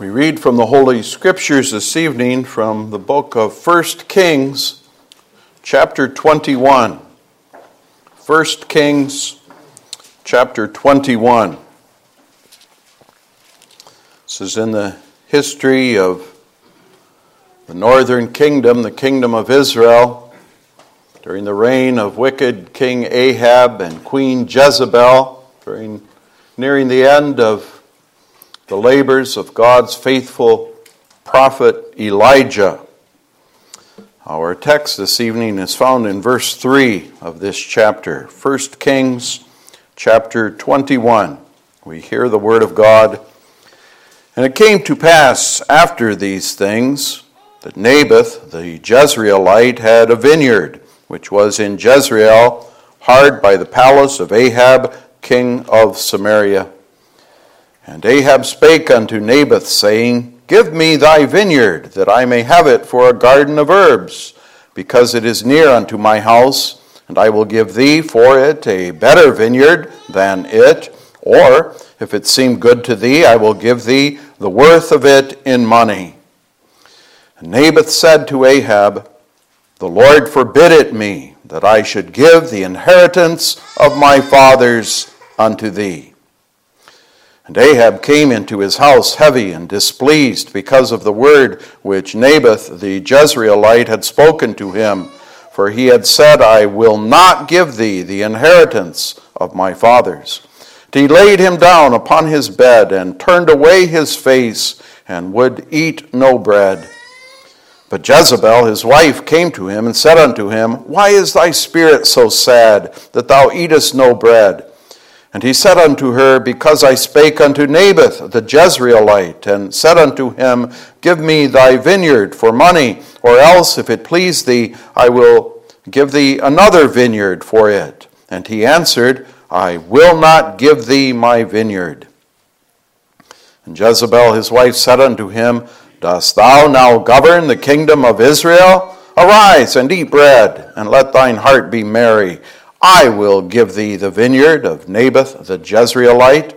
We read from the Holy Scriptures this evening from the book of 1 Kings, chapter 21. 1 Kings, chapter 21. This is in the history of the northern kingdom, the kingdom of Israel, during the reign of wicked King Ahab and Queen Jezebel, nearing the end of the labors of God's faithful prophet Elijah. Our text this evening is found in verse 3 of this chapter, 1 Kings chapter 21. We hear the word of God. And it came to pass after these things that Naboth the Jezreelite had a vineyard, which was in Jezreel, hard by the palace of Ahab, king of Samaria. And Ahab spake unto Naboth, saying, Give me thy vineyard, that I may have it for a garden of herbs, because it is near unto my house, and I will give thee for it a better vineyard than it, or, if it seem good to thee, I will give thee the worth of it in money. And Naboth said to Ahab, The Lord forbid it me, that I should give the inheritance of my fathers unto thee. And Ahab came into his house heavy and displeased because of the word which Naboth the Jezreelite had spoken to him. For he had said, I will not give thee the inheritance of my fathers. And he laid him down upon his bed and turned away his face and would eat no bread. But Jezebel his wife came to him and said unto him, Why is thy spirit so sad that thou eatest no bread? And he said unto her, Because I spake unto Naboth the Jezreelite, and said unto him, Give me thy vineyard for money, or else, if it please thee, I will give thee another vineyard for it. And he answered, I will not give thee my vineyard. And Jezebel his wife said unto him, Dost thou now govern the kingdom of Israel? Arise and eat bread, and let thine heart be merry. I will give thee the vineyard of Naboth the Jezreelite.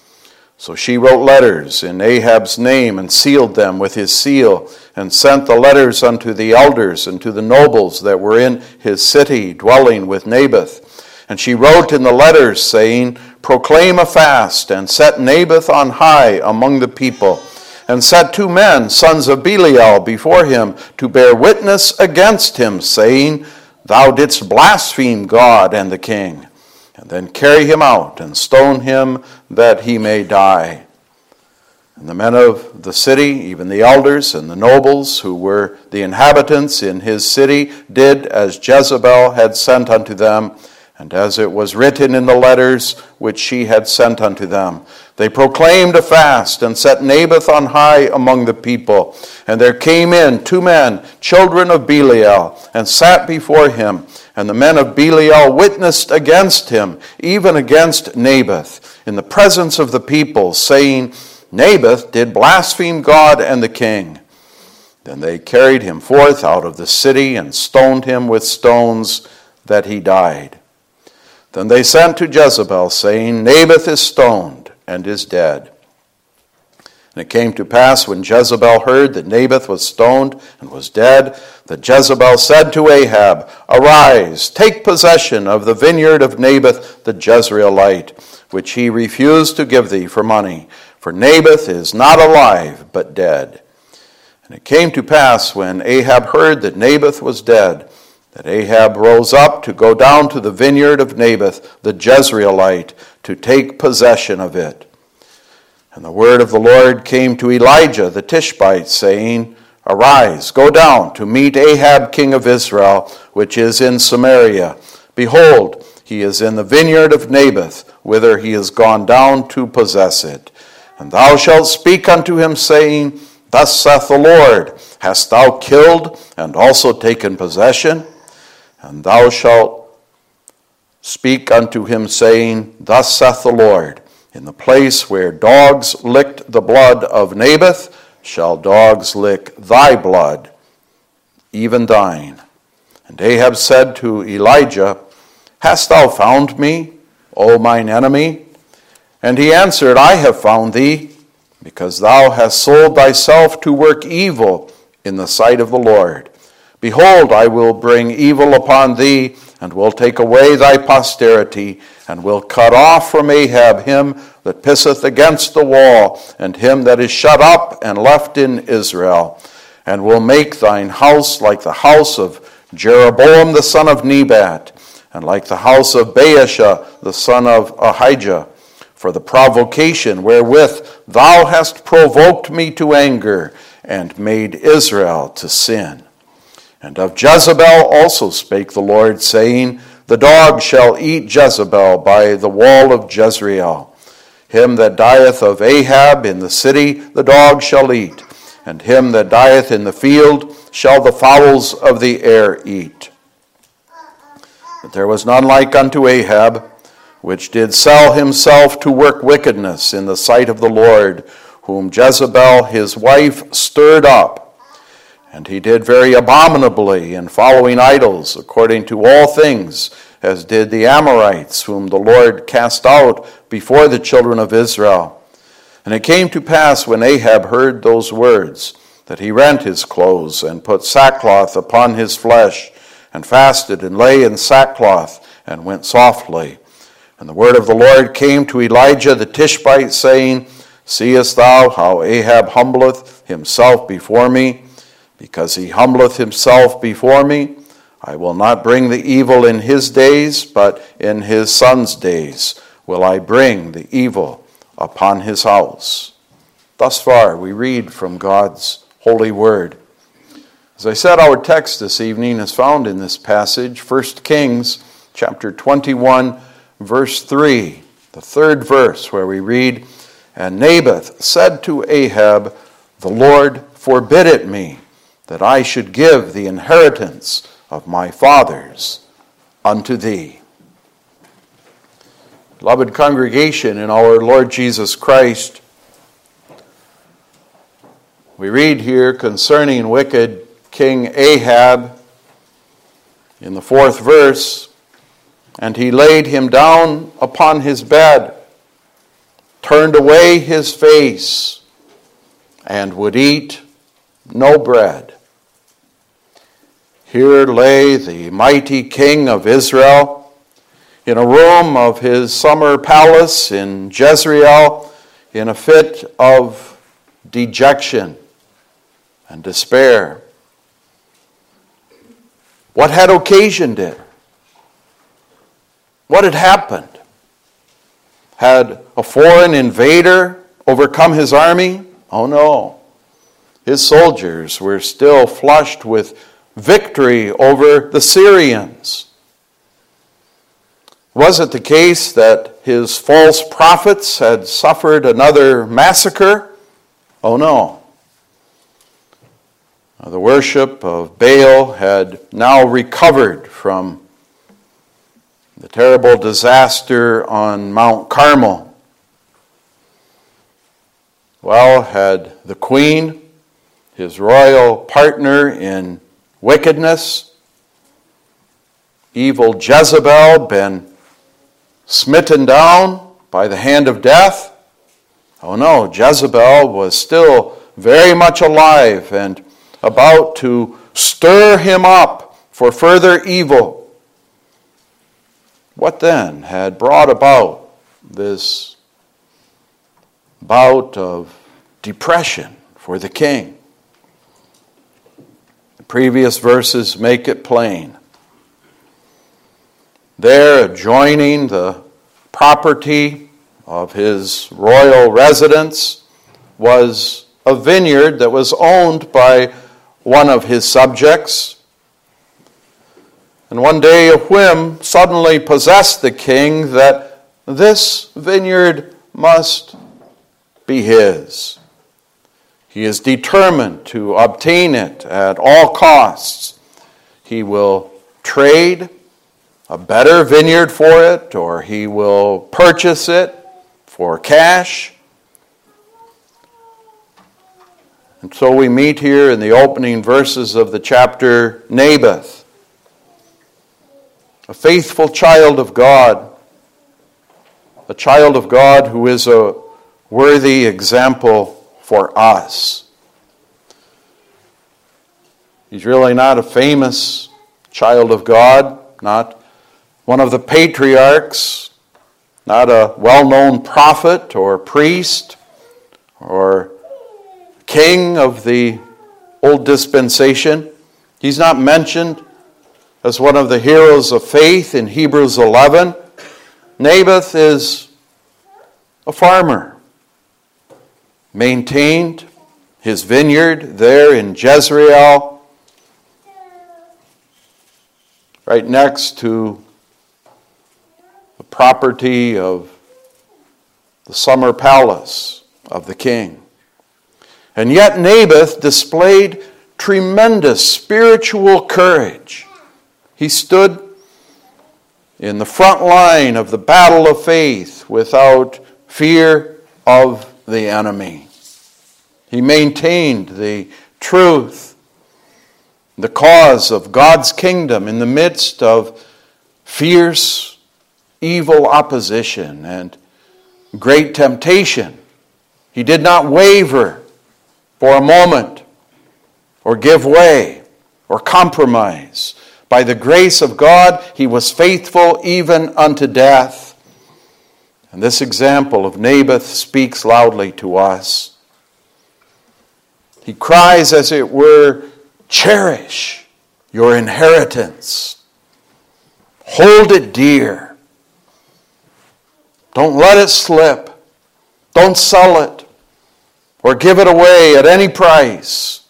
So she wrote letters in Ahab's name, and sealed them with his seal, and sent the letters unto the elders and to the nobles that were in his city, dwelling with Naboth. And she wrote in the letters, saying, Proclaim a fast, and set Naboth on high among the people, and set 2 men, sons of Belial, before him, to bear witness against him, saying, Thou didst blaspheme God and the king, and then carry him out and stone him that he may die. And the men of the city, even the elders and the nobles who were the inhabitants in his city, did as Jezebel had sent unto them, and as it was written in the letters which she had sent unto them. They proclaimed a fast, and set Naboth on high among the people. And there came in 2 men, children of Belial, and sat before him. And the men of Belial witnessed against him, even against Naboth, in the presence of the people, saying, Naboth did blaspheme God and the king. Then they carried him forth out of the city, and stoned him with stones, that he died. Then they sent to Jezebel, saying, Naboth is stoned, and is dead. And it came to pass, when Jezebel heard that Naboth was stoned and was dead, that Jezebel said to Ahab, Arise, take possession of the vineyard of Naboth the Jezreelite, which he refused to give thee for money. For Naboth is not alive, but dead. And it came to pass, when Ahab heard that Naboth was dead, that Ahab rose up to go down to the vineyard of Naboth the Jezreelite, to take possession of it. And the word of the Lord came to Elijah the Tishbite, saying, Arise, go down to meet Ahab king of Israel, which is in Samaria. Behold, he is in the vineyard of Naboth, whither he is gone down to possess it. And thou shalt speak unto him, saying, Thus saith the Lord, Hast thou killed and also taken possession? And thou shalt speak unto him, saying, Thus saith the Lord, In the place where dogs licked the blood of Naboth, shall dogs lick thy blood, even thine. And Ahab said to Elijah, Hast thou found me, O mine enemy? And he answered, I have found thee. because thou hast sold thyself to work evil in the sight of the Lord. Behold, I will bring evil upon thee, and will take away thy posterity, and will cut off from Ahab him that pisseth against the wall, and him that is shut up and left in Israel, and will make thine house like the house of Jeroboam the son of Nebat, and like the house of Baasha the son of Ahijah, for the provocation wherewith thou hast provoked me to anger, and made Israel to sin. And of Jezebel also spake the Lord, saying, The dog shall eat Jezebel by the wall of Jezreel. Him that dieth of Ahab in the city the dog shall eat, and him that dieth in the field shall the fowls of the air eat. But there was none like unto Ahab, which did sell himself to work wickedness in the sight of the Lord, whom Jezebel his wife stirred up. And he did very abominably in following idols, according to all things, as did the Amorites, whom the Lord cast out before the children of Israel. And it came to pass, when Ahab heard those words, that he rent his clothes, and put sackcloth upon his flesh, and fasted, and lay in sackcloth, and went softly. And the word of the Lord came to Elijah the Tishbite, saying, Seest thou how Ahab humbleth himself before me? Because he humbleth himself before me, I will not bring the evil in his days, but in his son's days will I bring the evil upon his house. Thus far we read from God's holy word. As I said, our text this evening is found in this passage, 1 Kings chapter 21, verse 3, the third verse, where we read, And Naboth said to Ahab, The Lord forbid it me, that I should give the inheritance of my fathers unto thee. Beloved congregation in our Lord Jesus Christ, we read here concerning wicked King Ahab in the fourth verse, And he laid him down upon his bed, turned away his face, and would eat no bread. Here lay the mighty king of Israel in a room of his summer palace in Jezreel in a fit of dejection and despair. What had occasioned it? What had happened? Had a foreign invader overcome his army? Oh no. His soldiers were still flushed with victory over the Syrians. Was it the case that his false prophets had suffered another massacre? Oh no. The worship of Baal had now recovered from the terrible disaster on Mount Carmel. Well, had the queen, his royal partner in wickedness, evil Jezebel, been smitten down by the hand of death? Oh no, Jezebel was still very much alive and about to stir him up for further evil. What then had brought about this bout of depression for the king? The previous verses make it plain. There, adjoining the property of his royal residence, was a vineyard that was owned by one of his subjects. And one day a whim suddenly possessed the king that this vineyard must be his. He is determined to obtain it at all costs. He will trade a better vineyard for it, or he will purchase it for cash. And so we meet here in the opening verses of the chapter Naboth, a faithful child of God, a child of God who is a worthy example for us. He's really not a famous child of God, not one of the patriarchs, not a well-known prophet or priest or king of the old dispensation. He's not mentioned as one of the heroes of faith in Hebrews 11. Naboth is a farmer, maintained his vineyard there in Jezreel, right next to the property of the summer palace of the king. And yet Naboth displayed tremendous spiritual courage. He stood in the front line of the battle of faith without fear of the enemy. He maintained the truth, the cause of God's kingdom in the midst of fierce, evil opposition and great temptation. He did not waver for a moment or give way or compromise. By the grace of God, he was faithful even unto death. And this example of Naboth speaks loudly to us. He cries, as it were, cherish your inheritance. Hold it dear. Don't let it slip. Don't sell it or give it away at any price.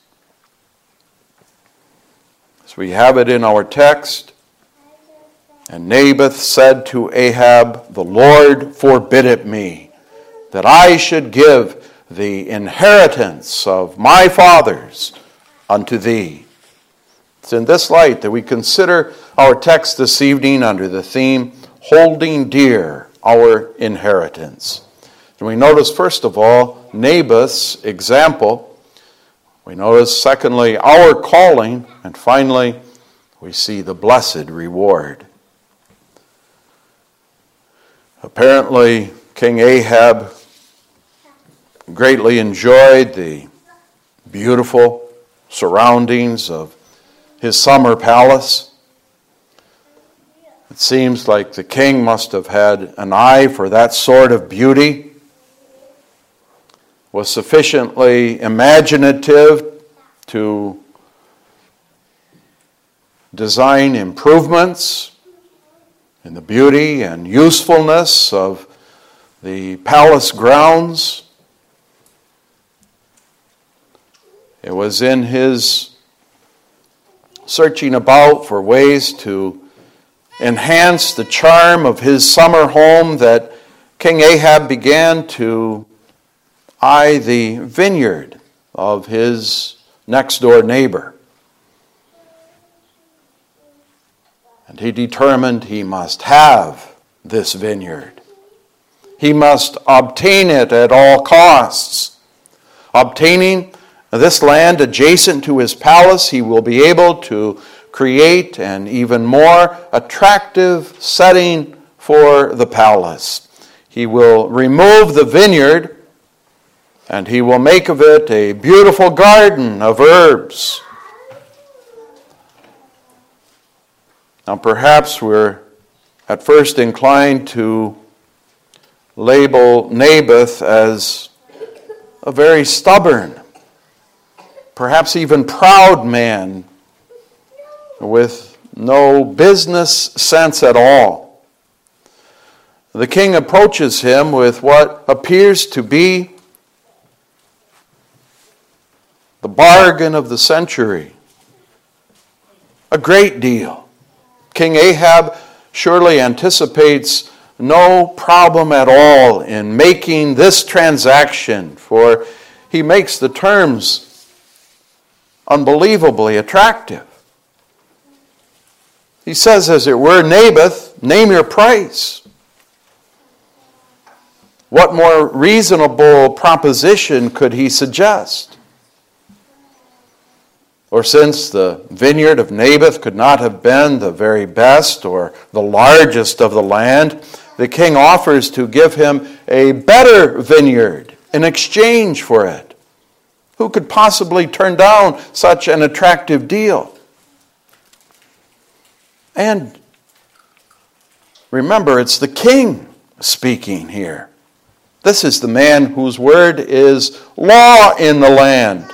As we have it in our text, and Naboth said to Ahab, the Lord forbid it me, that I should give the inheritance of my fathers unto thee. It's in this light that we consider our text this evening under the theme, holding dear our inheritance. And we notice, first of all, Naboth's example. We notice, secondly, our calling. And finally, we see the blessed reward. Apparently, King Ahab greatly enjoyed the beautiful surroundings of his summer palace. It seems like the king must have had an eye for that sort of beauty, was sufficiently imaginative to design improvements in the beauty and usefulness of the palace grounds. It was in his searching about for ways to enhance the charm of his summer home that King Ahab began to eye the vineyard of his next door neighbor. And he determined he must have this vineyard. He must obtain it at all costs. Obtaining this land adjacent to his palace, he will be able to create an even more attractive setting for the palace. He will remove the vineyard and he will make of it a beautiful garden of herbs. Now perhaps we're at first inclined to label Naboth as a very stubborn, perhaps even proud man with no business sense at all. The king approaches him with what appears to be the bargain of the century. A great deal. King Ahab surely anticipates no problem at all in making this transaction, for he makes the terms unbelievably attractive. He says, as it were, Naboth, name your price. What more reasonable proposition could he suggest? Or since the vineyard of Naboth could not have been the very best or the largest of the land, the king offers to give him a better vineyard in exchange for it. Who could possibly turn down such an attractive deal? And remember, it's the king speaking here. This is the man whose word is law in the land.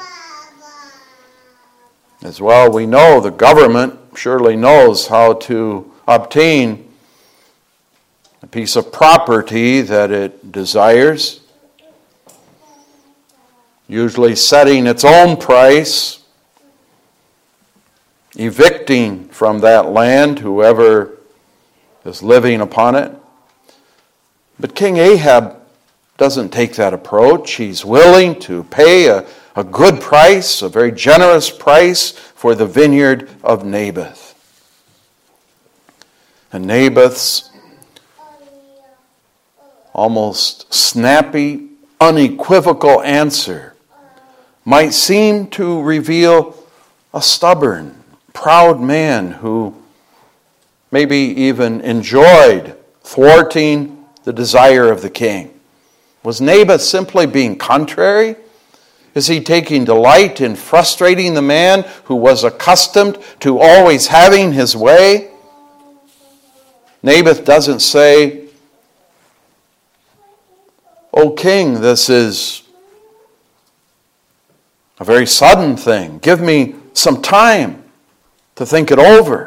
As well, we know the government surely knows how to obtain a piece of property that it desires, usually setting its own price, evicting from that land whoever is living upon it. But King Ahab doesn't take that approach. He's willing to pay a good price, a very generous price for the vineyard of Naboth. And Naboth's almost snappy, unequivocal answer might seem to reveal a stubborn, proud man who maybe even enjoyed thwarting the desire of the king. Was Naboth simply being contrary? Is he taking delight in frustrating the man who was accustomed to always having his way? Naboth doesn't say, "O king, this is a very sudden thing. Give me some time to think it over.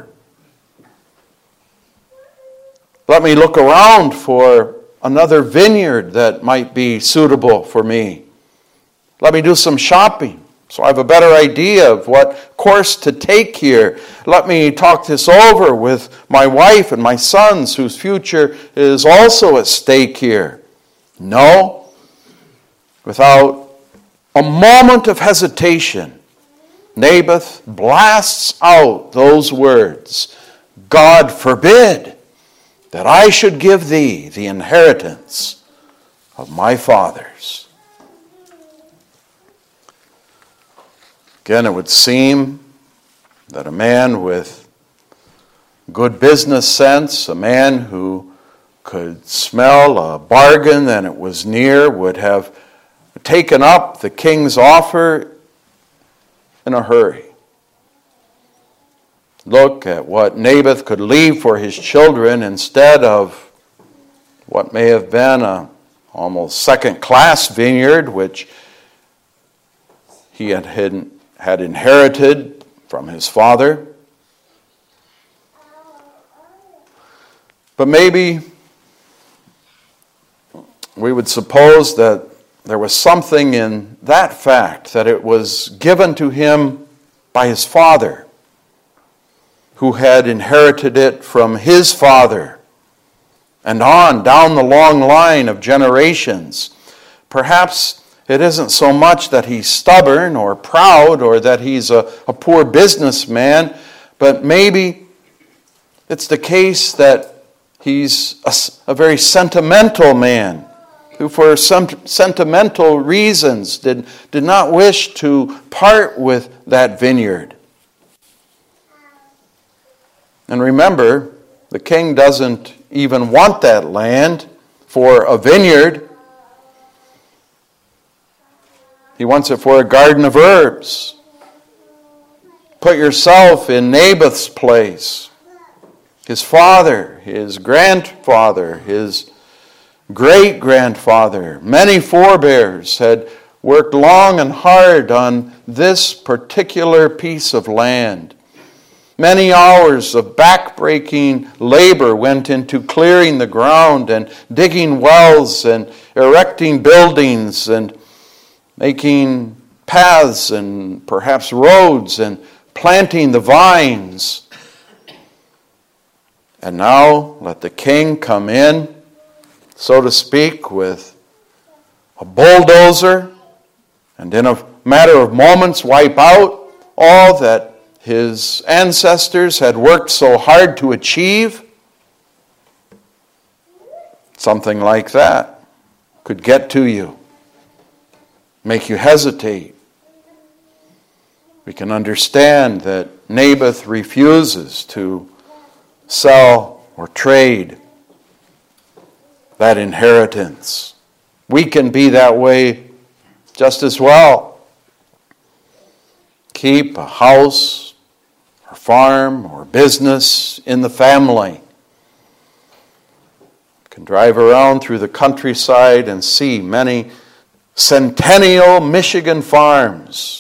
Let me look around for another vineyard that might be suitable for me. Let me do some shopping so I have a better idea of what course to take here. Let me talk this over with my wife and my sons whose future is also at stake here." No. Without a moment of hesitation, Naboth blasts out those words, "God forbid that I should give thee the inheritance of my fathers." Again, it would seem that a man with good business sense, a man who could smell a bargain and it was near, would have taken up the king's offer in a hurry. Look at what Naboth could leave for his children instead of what may have been a almost second-class vineyard, which he had inherited from his father. But maybe we would suppose that there was something in that fact, that it was given to him by his father, who had inherited it from his father, and on down the long line of generations. Perhaps it isn't so much that he's stubborn or proud or that he's a poor businessman, but maybe it's the case that he's a very sentimental man who for some sentimental reasons did not wish to part with that vineyard. And remember, the king doesn't even want that land for a vineyard. He wants it for a garden of herbs. Put yourself in Naboth's place. His father, his grandfather, his great-grandfather, many forebears had worked long and hard on this particular piece of land. Many hours of back-breaking labor went into clearing the ground and digging wells and erecting buildings and making paths and perhaps roads and planting the vines. And now let the king come in, so to speak, with a bulldozer and in a matter of moments wipe out all that his ancestors had worked so hard to achieve. Something like that could get to you, make you hesitate. We can understand that Naboth refuses to sell or trade that inheritance. We can be that way just as well. keep a house or farm or business in the family. You can drive around through the countryside and see many centennial Michigan farms.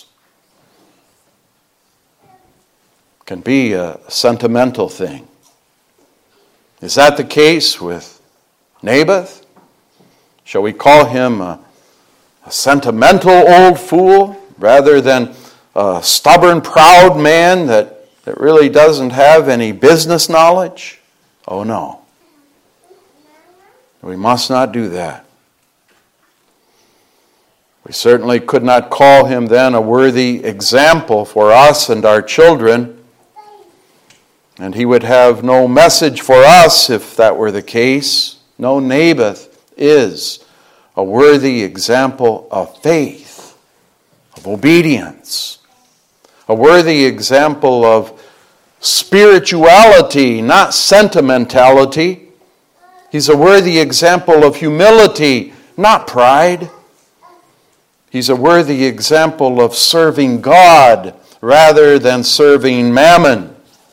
It can be a sentimental thing. Is that the case with Naboth? Shall we call him a sentimental old fool rather than a stubborn, proud man that really doesn't have any business knowledge? Oh no. We must not do that. We certainly could not call him then a worthy example for us and our children. And he would have no message for us if that were the case. No, Naboth is a worthy example of faith, of obedience, a worthy example of spirituality, not sentimentality. He's a worthy example of humility, not pride. He's a worthy example of serving God rather than serving mammon.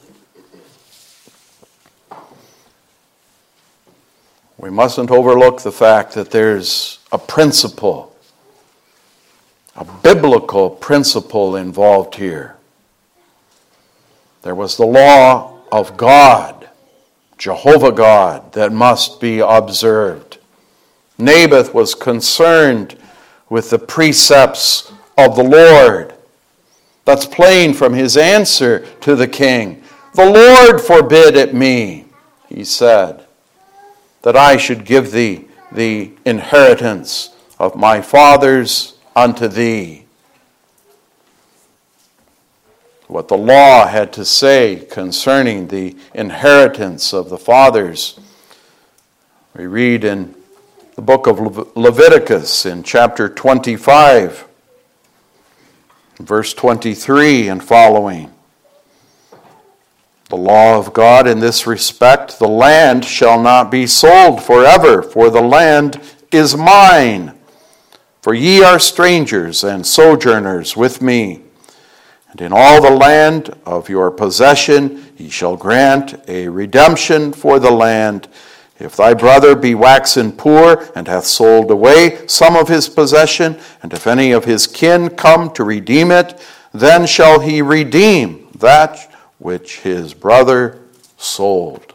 We mustn't overlook the fact that there's a principle, a biblical principle involved here. There was the law of God, Jehovah God, that must be observed. Naboth was concerned with the precepts of the Lord. That's plain from his answer to the king. The Lord forbid it me, he said, that I should give thee the inheritance of my fathers unto thee. What the law had to say concerning the inheritance of the fathers, we read in the book of Leviticus in chapter 25, verse 23 and following. The law of God in this respect, the land shall not be sold forever, for the land is mine. For ye are strangers and sojourners with me. And in all the land of your possession ye shall grant a redemption for the land. If thy brother be waxen poor, and hath sold away some of his possession, and if any of his kin come to redeem it, then shall he redeem that which his brother sold.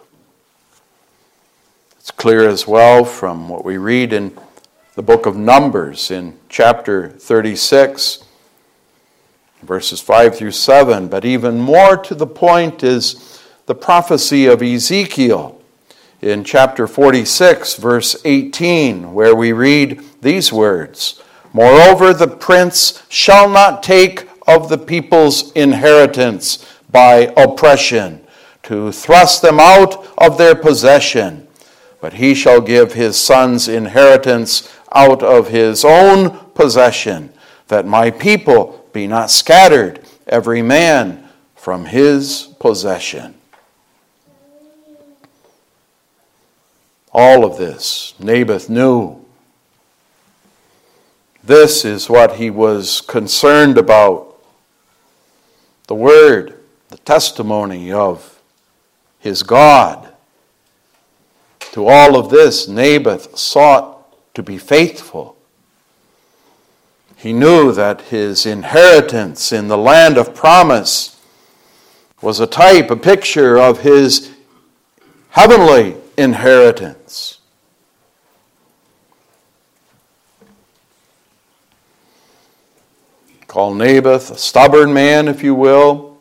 It's clear as well from what we read in the book of Numbers in chapter 36, verses 5 through 7. But even more to the point is the prophecy of Ezekiel in chapter 46, verse 18, where we read these words, Moreover, the prince shall not take of the people's inheritance by oppression, to thrust them out of their possession. But he shall give his son's inheritance out of his own possession, that my people be not scattered, every man from his possession. All of this Naboth knew. This is what he was concerned about. The word, the testimony of his God. To all of this, Naboth sought to be faithful. He knew that his inheritance in the land of promise was a type, a picture of his heavenly inheritance. Call Naboth a stubborn man, if you will.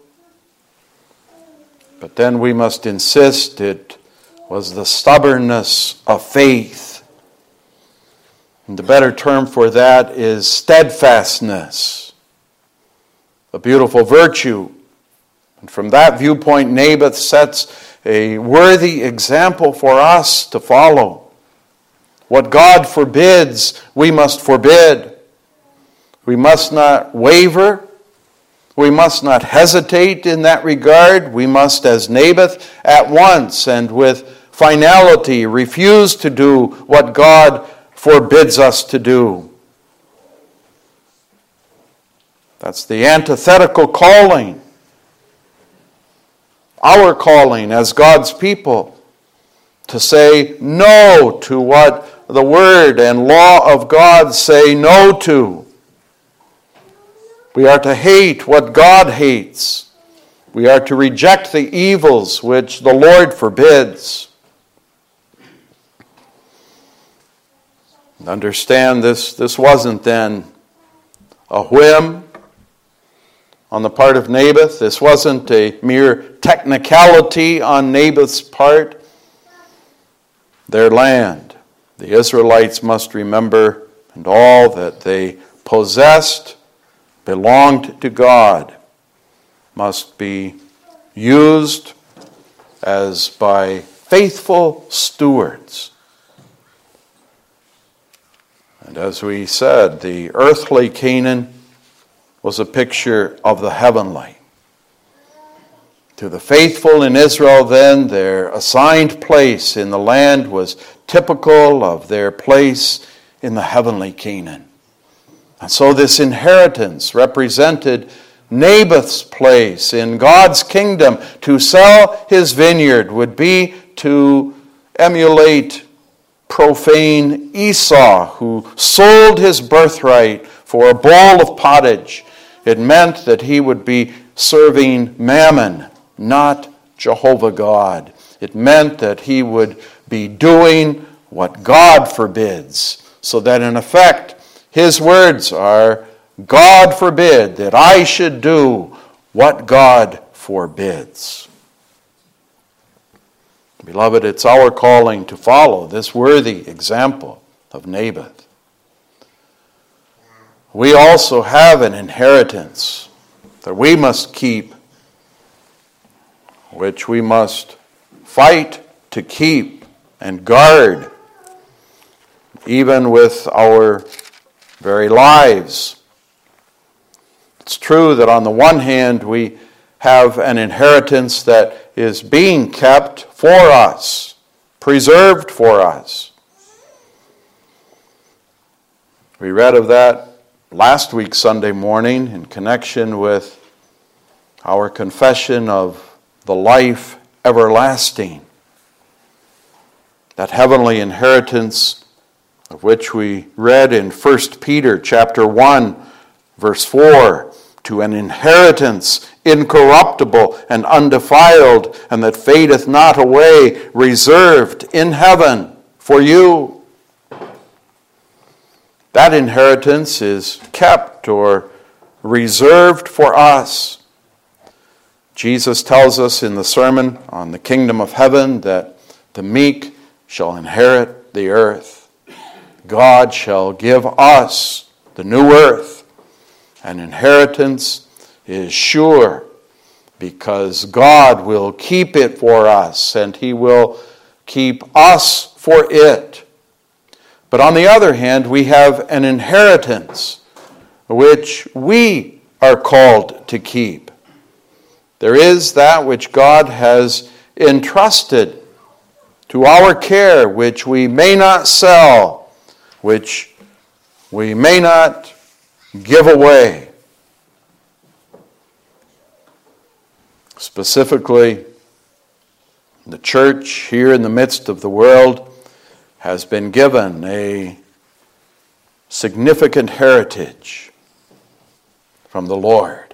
But then we must insist it was the stubbornness of faith. And the better term for that is steadfastness, a beautiful virtue. And from that viewpoint, Naboth sets a worthy example for us to follow. What God forbids, we must forbid. We must not waver. We must not hesitate in that regard. We must, as Naboth, at once and with finality refuse to do what God forbids us to do. That's the antithetical calling. Our calling as God's people to say no to what the Word and law of God say no to. We are to hate what God hates. We are to reject the evils which the Lord forbids. Understand this wasn't then a whim on the part of Naboth. This wasn't a mere technicality on Naboth's part. Their land, the Israelites must remember, and all that they possessed belonged to God, must be used as by faithful stewards. And as we said, the earthly Canaan was a picture of the heavenly. To the faithful in Israel then, their assigned place in the land was typical of their place in the heavenly Canaan. And so this inheritance represented Naboth's place in God's kingdom. To sell his vineyard would be to emulate profane Esau, who sold his birthright for a bowl of pottage. It meant that he would be serving Mammon, not Jehovah God. It meant that he would be doing what God forbids, so that in effect his words are, God forbid that I should do what God forbids. Beloved, it's our calling to follow this worthy example of Naboth. We also have an inheritance that we must keep, which we must fight to keep and guard, even with our very lives. It's true that on the one hand we have an inheritance that is being kept for us, preserved for us. We read of that last week Sunday morning in connection with our confession of the life everlasting, that heavenly inheritance of which we read in 1 Peter chapter 1, verse 4, to an inheritance incorruptible and undefiled, and that fadeth not away, reserved in heaven for you. That inheritance is kept or reserved for us. Jesus tells us in the Sermon on the Kingdom of Heaven that the meek shall inherit the earth. God shall give us the new earth. An inheritance is sure because God will keep it for us and He will keep us for it. But on the other hand, we have an inheritance which we are called to keep. There is that which God has entrusted to our care, which we may not sell, which we may not give away. Specifically, the church here in the midst of the world has been given a significant heritage from the Lord.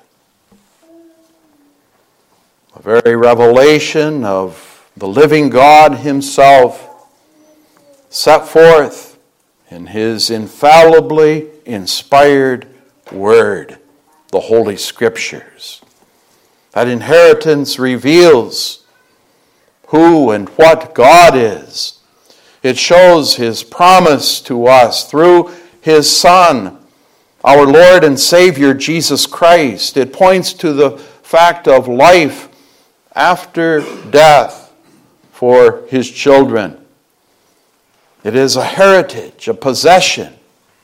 A very revelation of the living God Himself set forth in His infallibly inspired Word, the Holy Scriptures. That inheritance reveals who and what God is. It shows His promise to us through His Son, our Lord and Savior, Jesus Christ. It points to the fact of life after death for His children. It is a heritage, a possession.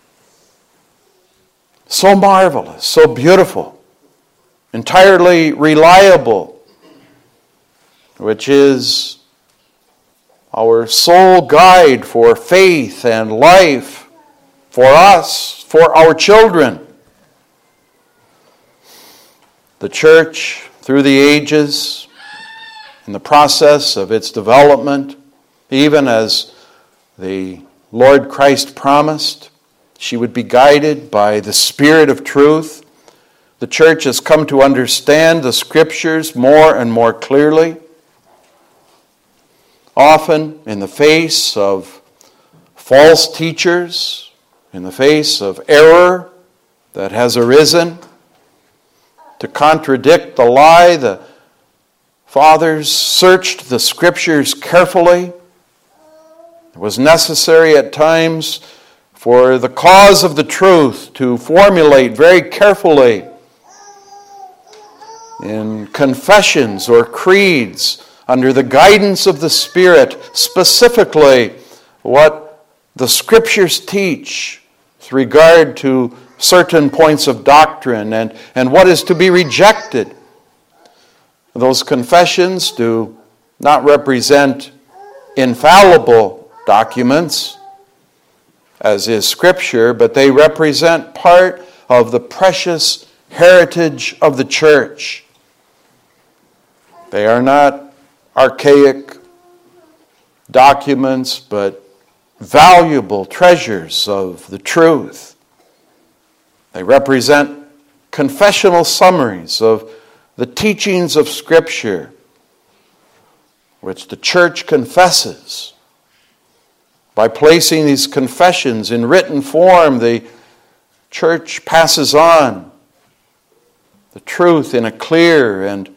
So marvelous, so beautiful, entirely reliable, which is our sole guide for faith and life for us, for our children. The church, through the ages, in the process of its development, even as the Lord Christ promised, she would be guided by the Spirit of truth. The church has come to understand the Scriptures more and more clearly. Often in the face of false teachers, in the face of error that has arisen, to contradict the lie, the fathers searched the Scriptures carefully. It was necessary at times for the cause of the truth to formulate very carefully in confessions or creeds under the guidance of the Spirit, specifically what the Scriptures teach with regard to certain points of doctrine and what is to be rejected. Those confessions do not represent infallible documents, as is Scripture, but they represent part of the precious heritage of the church. They are not archaic documents, but valuable treasures of the truth. They represent confessional summaries of the teachings of Scripture, which the church confesses. By placing these confessions in written form, the church passes on the truth in a clear and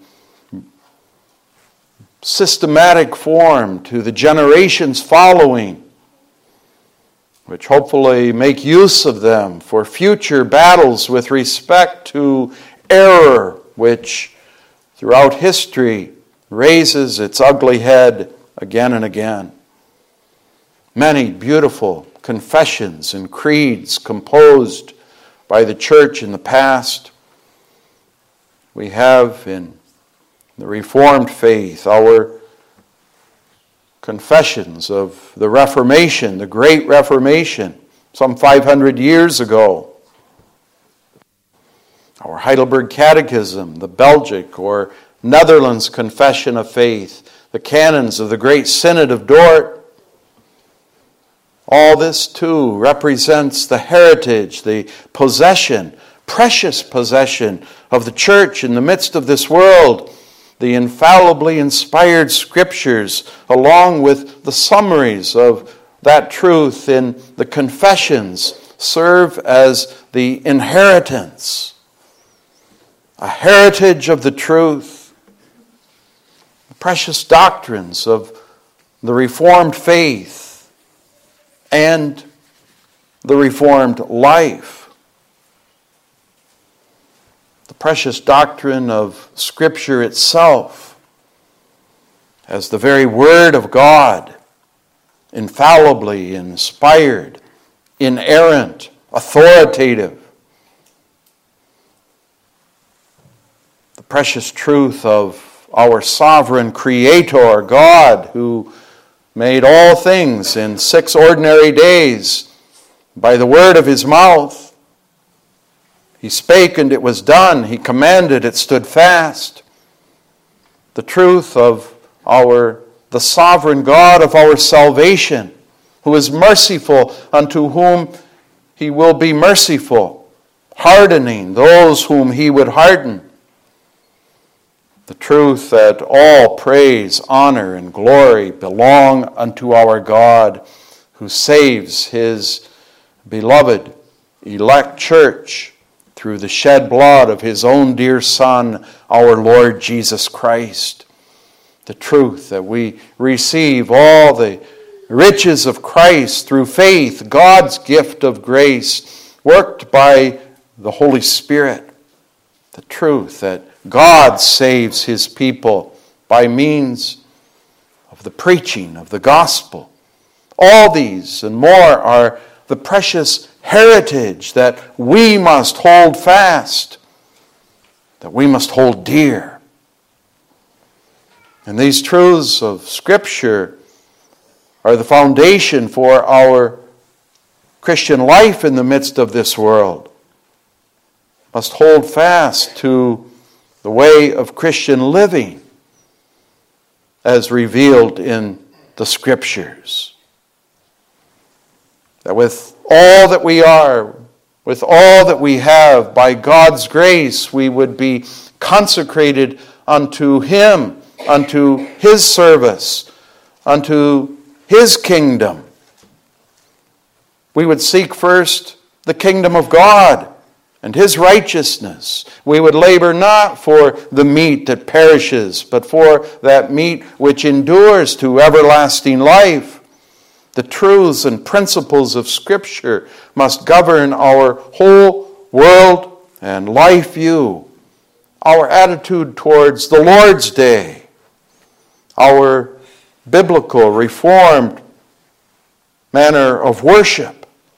systematic form to the generations following, which hopefully make use of them for future battles with respect to error, which throughout history raises its ugly head again and again. Many beautiful confessions and creeds composed by the church in the past. We have in the Reformed faith our confessions of the Reformation, the Great Reformation, some 500 years ago. Our Heidelberg Catechism, the Belgic or Netherlands Confession of Faith, the canons of the Great Synod of Dort. All this, too, represents the heritage, the possession, precious possession of the church in the midst of this world, the infallibly inspired Scriptures, along with the summaries of that truth in the confessions, serve as the inheritance, a heritage of the truth, the precious doctrines of the Reformed faith, and the Reformed life. The precious doctrine of Scripture itself as the very Word of God, infallibly inspired, inerrant, authoritative. The precious truth of our sovereign Creator, God, who made all things in 6 ordinary days by the word of his mouth. He spake and it was done. He commanded, it stood fast. The truth of the sovereign God of our salvation, who is merciful unto whom he will be merciful, hardening those whom he would harden. The truth that all praise, honor, and glory belong unto our God, who saves his beloved, elect church through the shed blood of his own dear Son, our Lord Jesus Christ. The truth that we receive all the riches of Christ through faith, God's gift of grace, worked by the Holy Spirit. The truth that God saves his people by means of the preaching of the gospel. All these and more are the precious heritage that we must hold fast, that we must hold dear. And these truths of Scripture are the foundation for our Christian life in the midst of this world. Must hold fast to the way of Christian living as revealed in the Scriptures. That with all that we are, with all that we have, by God's grace, we would be consecrated unto Him, unto His service, unto His kingdom. We would seek first the kingdom of God and His righteousness. We would labor not for the meat that perishes, but for that meat which endures to everlasting life. The truths and principles of Scripture must govern our whole world and life view, our attitude towards the Lord's Day, our biblical, reformed manner of worship,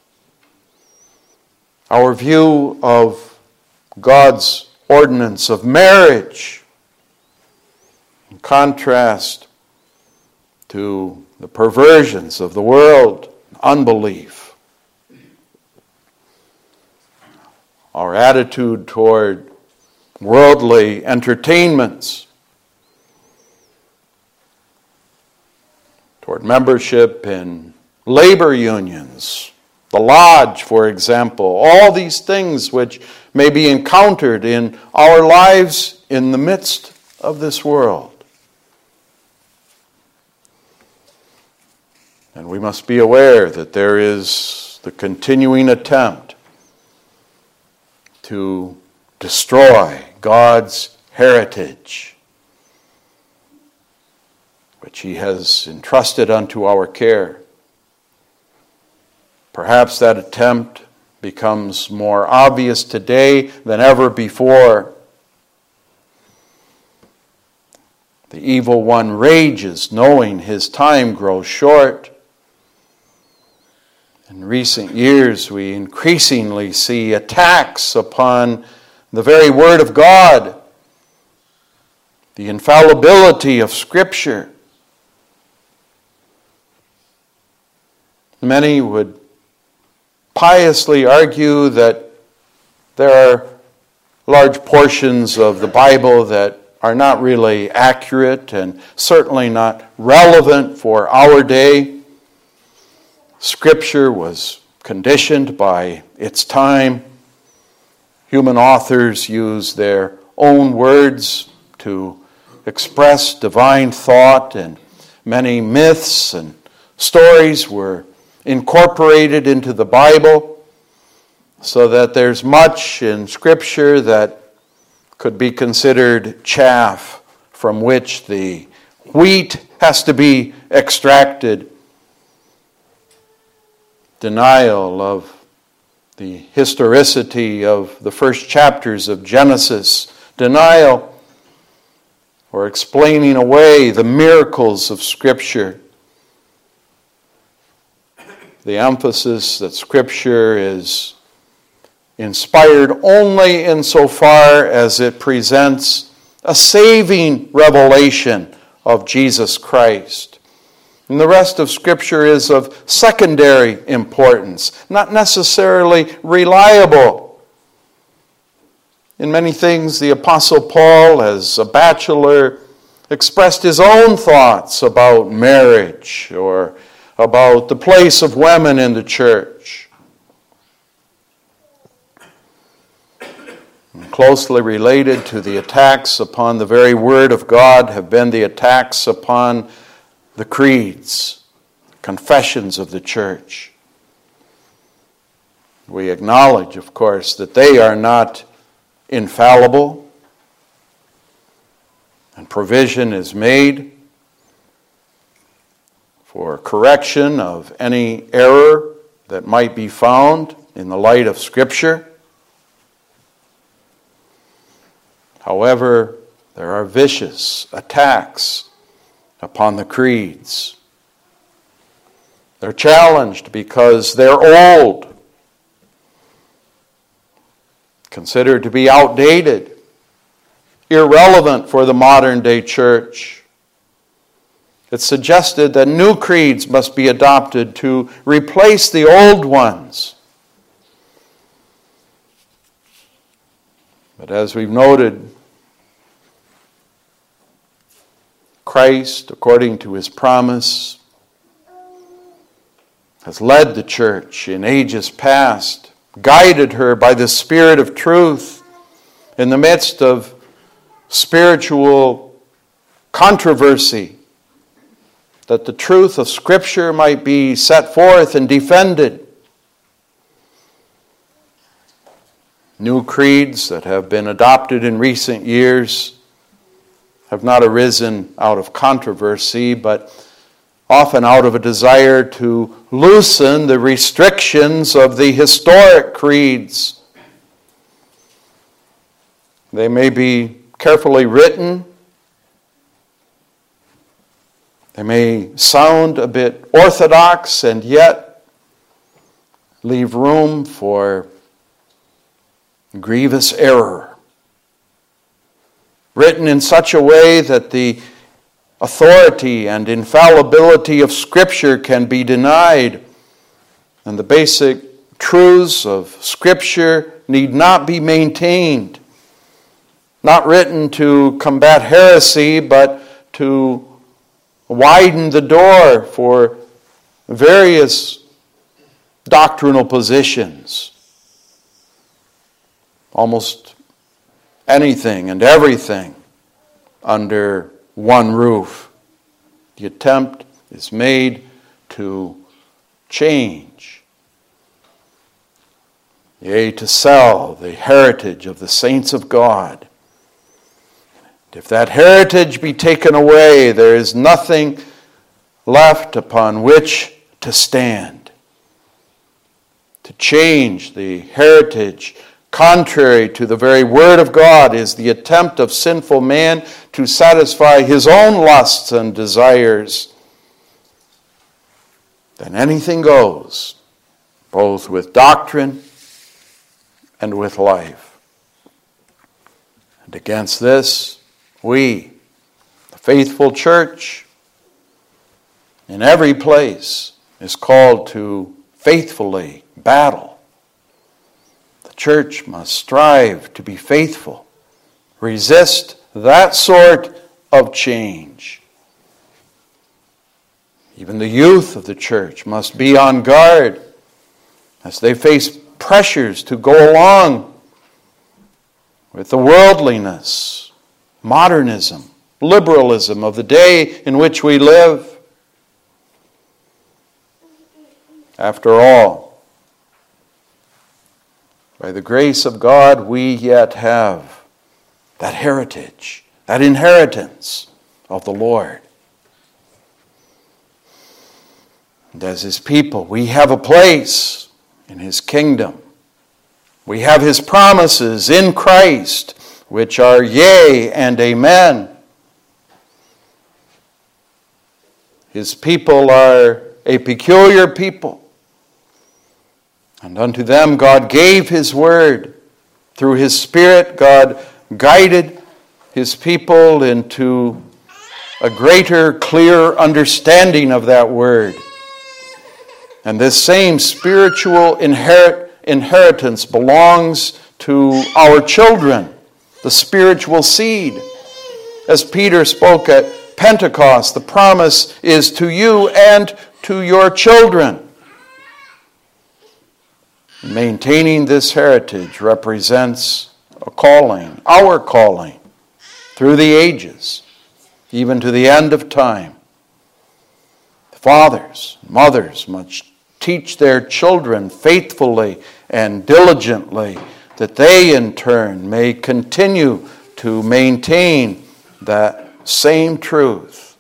our view of God's ordinance of marriage, in contrast to the perversions of the world, unbelief. Our attitude toward worldly entertainments, toward membership in labor unions, the lodge, for example, all these things which may be encountered in our lives in the midst of this world. And we must be aware that there is the continuing attempt to destroy God's heritage, which He has entrusted unto our care. Perhaps that attempt becomes more obvious today than ever before. The evil one rages, knowing his time grows short. In recent years, we increasingly see attacks upon the very Word of God, the infallibility of Scripture. Many would piously argue that there are large portions of the Bible that are not really accurate and certainly not relevant for our day. Scripture was conditioned by its time. Human authors used their own words to express divine thought, and many myths and stories were incorporated into the Bible, so that there's much in Scripture that could be considered chaff from which the wheat has to be extracted. Denial of the historicity of the first chapters of Genesis. Denial or explaining away the miracles of Scripture. The emphasis that Scripture is inspired only insofar as it presents a saving revelation of Jesus Christ. And the rest of Scripture is of secondary importance, not necessarily reliable. In many things, the Apostle Paul, as a bachelor, expressed his own thoughts about marriage or about the place of women in the church. And closely related to the attacks upon the very Word of God have been the attacks upon the creeds, confessions of the church. We acknowledge, of course, that they are not infallible, and provision is made for correction of any error that might be found in the light of Scripture. However, there are vicious attacks upon the creeds. They're challenged because they're old, considered to be outdated, irrelevant for the modern day church. It's suggested that new creeds must be adopted to replace the old ones. But as we've noted Christ, according to his promise, has led the church in ages past, guided her by the Spirit of truth in the midst of spiritual controversy, that the truth of Scripture might be set forth and defended. New creeds that have been adopted in recent years have not arisen out of controversy, but often out of a desire to loosen the restrictions of the historic creeds. They may be carefully written. They may sound a bit orthodox and yet leave room for grievous error. Written in such a way that the authority and infallibility of Scripture can be denied, and the basic truths of Scripture need not be maintained. Not written to combat heresy, but to widen the door for various doctrinal positions. Almost anything and everything under one roof. The attempt is made to change, yea, to sell the heritage of the saints of God. If that heritage be taken away, there is nothing left upon which to stand. To change the heritage contrary to the very word of God is the attempt of sinful man to satisfy his own lusts and desires. Then anything goes, both with doctrine and with life. And against this, we, the faithful church, in every place, is called to faithfully battle. The church must strive to be faithful, resist that sort of change. Even the youth of the church must be on guard as they face pressures to go along with the worldliness, modernism, liberalism of the day in which we live. After all, by the grace of God, we yet have that heritage, that inheritance of the Lord. And as his people, we have a place in his kingdom. We have his promises in Christ, which are yea and amen. His people are a peculiar people. And unto them God gave his word. Through his Spirit, God guided his people into a greater, clear understanding of that word. And this same spiritual inheritance belongs to our children, the spiritual seed. As Peter spoke at Pentecost, the promise is to you and to your children. Maintaining this heritage represents a calling, our calling, through the ages, even to the end of time. Fathers, mothers must teach their children faithfully and diligently, that they in turn may continue to maintain that same truth.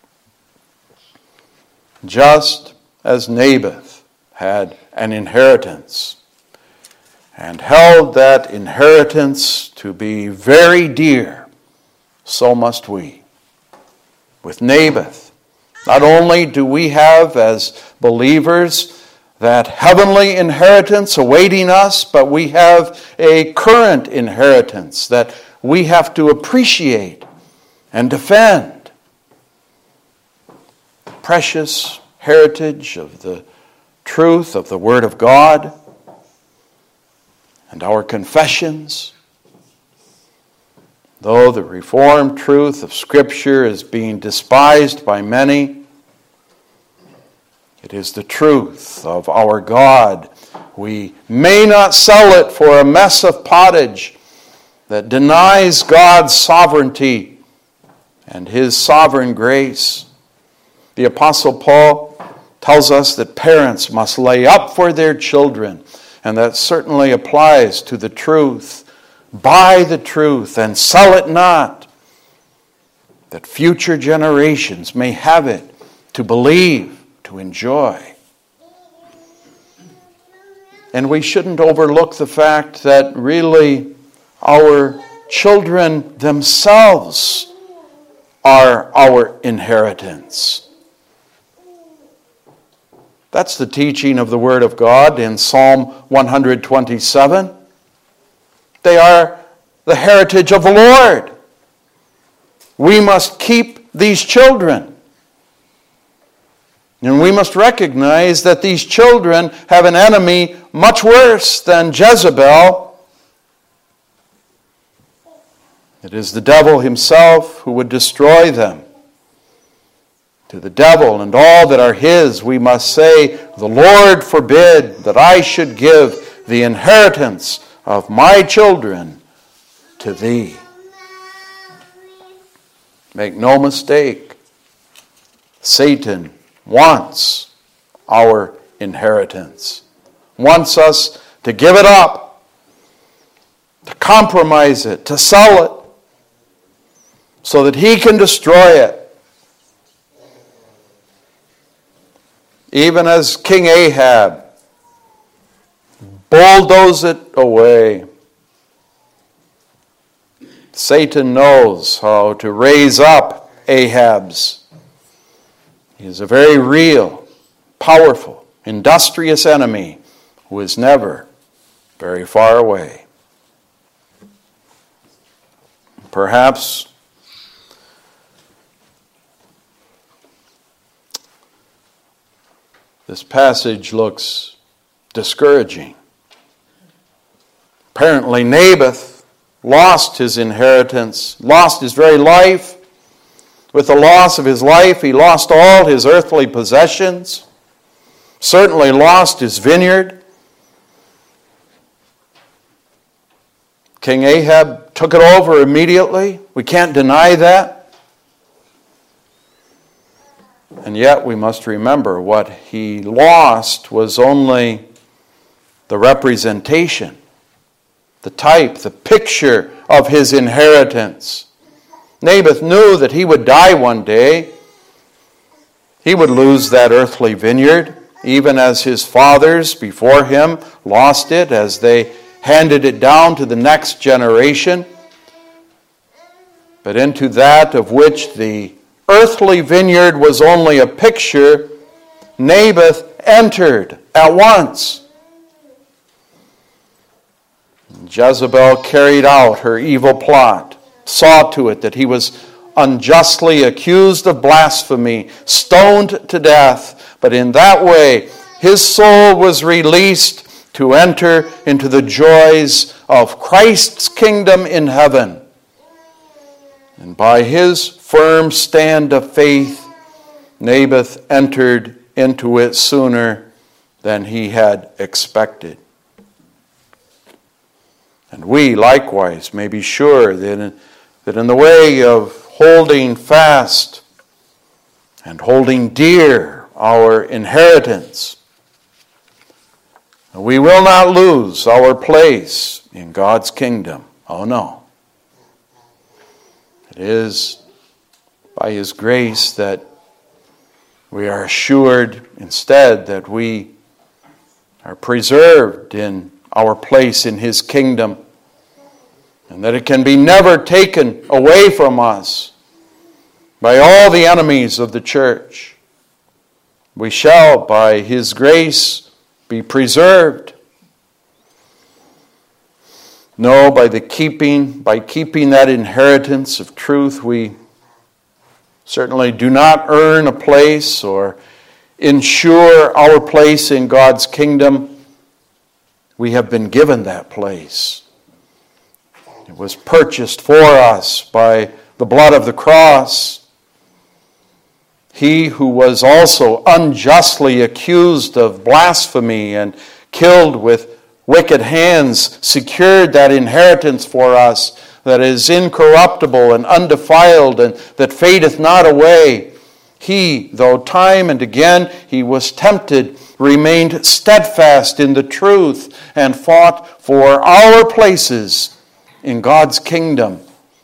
Just as Naboth had an inheritance and held that inheritance to be very dear, so must we. With Naboth, not only do we have as believers that heavenly inheritance awaiting us, but we have a current inheritance that we have to appreciate and defend. The precious heritage of the truth of the Word of God and our confessions, Though the Reformed truth of Scripture is being despised by many, it is the truth of our God. We may not sell it for a mess of pottage that denies God's sovereignty and His sovereign grace. The Apostle Paul tells us that parents must lay up for their children, and that certainly applies to the truth. Buy the truth and sell it not, that future generations may have it to believe, to enjoy. And we shouldn't overlook the fact that really our children themselves are our inheritance. That's the teaching of the Word of God in Psalm 127. They are the heritage of the Lord. We must keep these children. And we must recognize that these children have an enemy much worse than Jezebel. It is the devil himself who would destroy them. To the devil and all that are his, we must say, "The Lord forbid that I should give the inheritance of my children to thee." Make no mistake, Satan wants our inheritance, wants us to give it up, to compromise it, to sell it, so that he can destroy it. Even as King Ahab bulldozed it away, Satan knows how to raise up Ahabs. He is a very real, powerful, industrious enemy who is never very far away. Perhaps this passage looks discouraging. Apparently, Naboth lost his inheritance, lost his very life. With the loss of his life, he lost all his earthly possessions, certainly lost his vineyard. King Ahab took it over immediately. We can't deny that. And yet we must remember what he lost was only the representation, the type, the picture of his inheritance. Naboth knew that he would die one day. He would lose that earthly vineyard, even as his fathers before him lost it as they handed it down to the next generation. But into that of which the earthly vineyard was only a picture, Naboth entered at once. Jezebel carried out her evil plot, saw to it that he was unjustly accused of blasphemy, stoned to death. But in that way, his soul was released to enter into the joys of Christ's kingdom in heaven. And by his firm stand of faith, Naboth entered into it sooner than he had expected. And we likewise may be sure that in the way of holding fast and holding dear our inheritance, we will not lose our place in God's kingdom. Oh no. It is by His grace that we are assured instead that we are preserved in our place in His kingdom, and that it can be never taken away from us by all the enemies of the church. We shall, by His grace, be preserved. No, by keeping that inheritance of truth, we certainly do not earn a place or ensure our place in God's kingdom. We have been given that place. It was purchased for us by the blood of the cross. He who was also unjustly accused of blasphemy and killed with wicked hands secured that inheritance for us that is incorruptible and undefiled and that fadeth not away. He, though time and again he was tempted, remained steadfast in the truth and fought for our places in God's kingdom.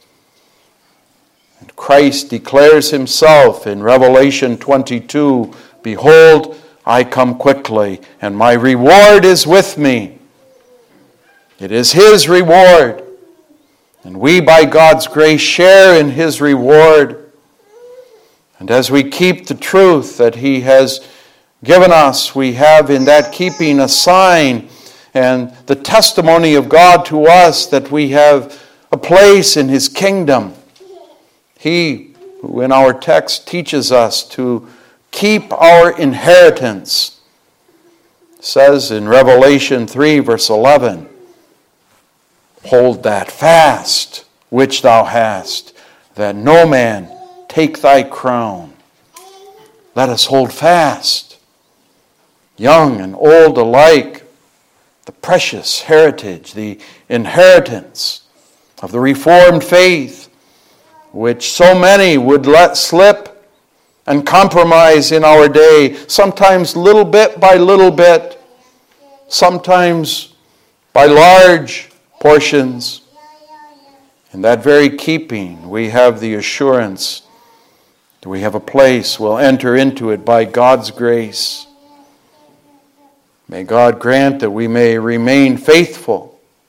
And Christ declares himself in Revelation 22, "Behold, I come quickly, and my reward is with me." It is his reward, and we by God's grace share in his reward. And as we keep the truth that he has given us, we have in that keeping a sign and the testimony of God to us that we have a place in his kingdom. He who in our text teaches us to keep our inheritance says in Revelation 3 verse 11, "Hold that fast which thou hast, that no man take thy crown." Let us hold fast, young and old alike, the precious heritage, the inheritance of the Reformed faith, which so many would let slip and compromise in our day, sometimes little bit by little bit, sometimes by large portions. In that very keeping, we have the assurance that we have a place, we'll enter into it by God's grace. May God grant that we may remain faithful.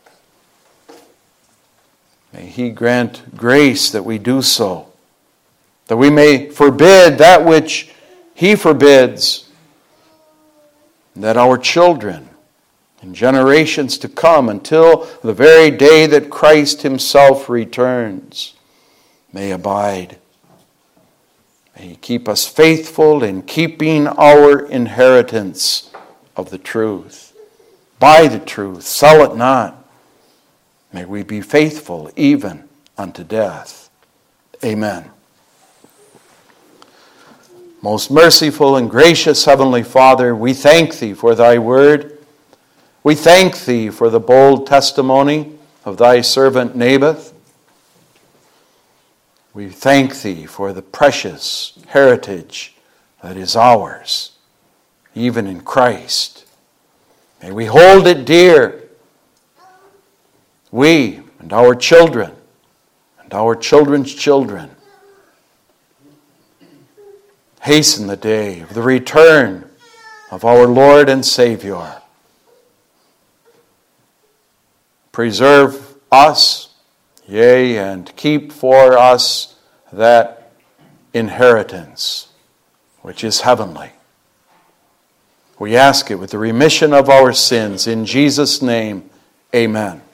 May he grant grace that we do so, that we may forbid that which he forbids, and that our children in generations to come until the very day that Christ himself returns may abide. May he keep us faithful in keeping our inheritance of the truth. Buy the truth, sell it not. May we be faithful even unto death. Amen. Most merciful and gracious Heavenly Father, we thank thee for thy word. We thank thee for the bold testimony of thy servant Naboth. We thank thee for the precious heritage that is ours, even in Christ. May we hold it dear. We and our children and our children's children. Hasten the day of the return of our Lord and Savior. Preserve us, yea, and keep for us that inheritance which is heavenly. We ask it with the remission of our sins. In Jesus' name, amen.